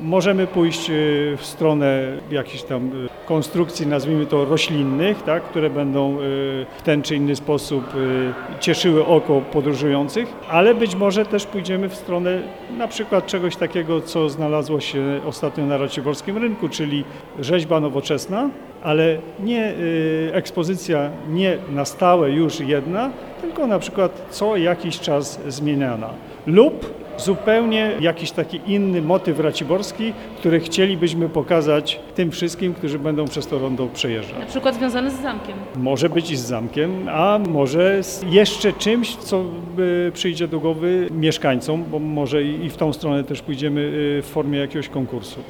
Możemy pójść w stronę jakichś tam konstrukcji, nazwijmy to roślinnych, tak, które będą w ten czy inny sposób cieszyły oko podróżujących, ale być może też pójdziemy w stronę na przykład czegoś takiego, co znalazło się ostatnio na raciborskim rynku, czyli rzeźba nowoczesna, ale nie ekspozycja nie na stałe już jedna, tylko na przykład co jakiś czas zmieniana lub zupełnie jakiś taki inny motyw raciborski, który chcielibyśmy pokazać tym wszystkim, którzy będą przez to rondo przejeżdżać. Na przykład związany z zamkiem. Może być i z zamkiem, a może z jeszcze czymś, co przyjdzie do głowy mieszkańcom, bo może i w tą stronę też pójdziemy w formie jakiegoś konkursu.